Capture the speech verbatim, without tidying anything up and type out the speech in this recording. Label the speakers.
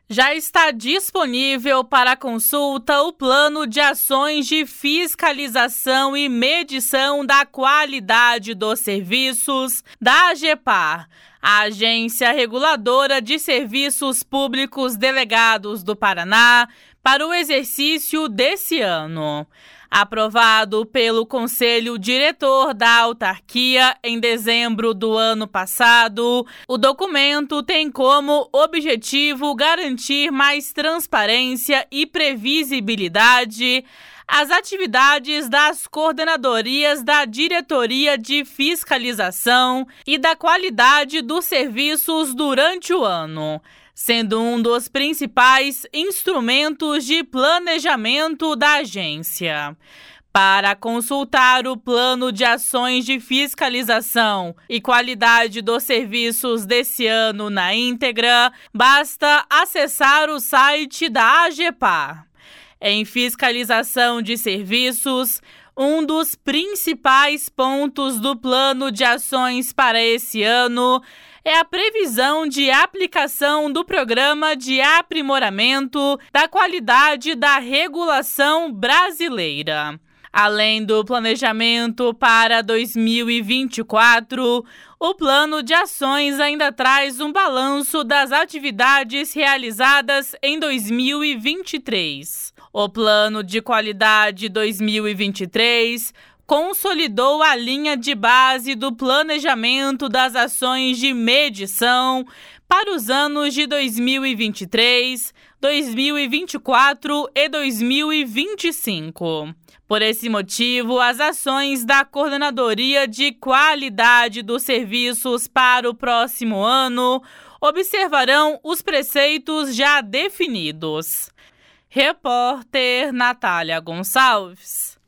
Speaker 1: Já está disponível para consulta o Plano de Ações de Fiscalização e Medição da Qualidade dos Serviços da AGEPAR, a Agência Reguladora de Serviços Públicos Delegados do Paraná, para o exercício desse ano. Aprovado pelo Conselho Diretor da Autarquia em dezembro do ano passado, o documento tem como objetivo garantir mais transparência e previsibilidade às atividades das coordenadorias da Diretoria de Fiscalização e da Qualidade dos Serviços durante o ano, sendo um dos principais instrumentos de planejamento da agência. Para consultar o Plano de Ações de Fiscalização e Qualidade dos Serviços desse ano na íntegra, basta acessar o site da AGEPAR. Em fiscalização de serviços, um dos principais pontos do Plano de Ações para esse ano é a previsão de aplicação do Programa de Aprimoramento da Qualidade da Regulação Brasileira. Além do planejamento para dois mil e vinte e quatro, o Plano de Ações ainda traz um balanço das atividades realizadas em dois mil e vinte e três. O Plano de Qualidade dois mil e vinte e três consolidou a linha de base do planejamento das ações de medição para os anos de dois mil e vinte e três, dois mil e vinte e quatro e dois mil e vinte e cinco. Por esse motivo, as ações da Coordenadoria de Qualidade dos Serviços para o próximo ano observarão os preceitos já definidos. Repórter Natália Gonçalves.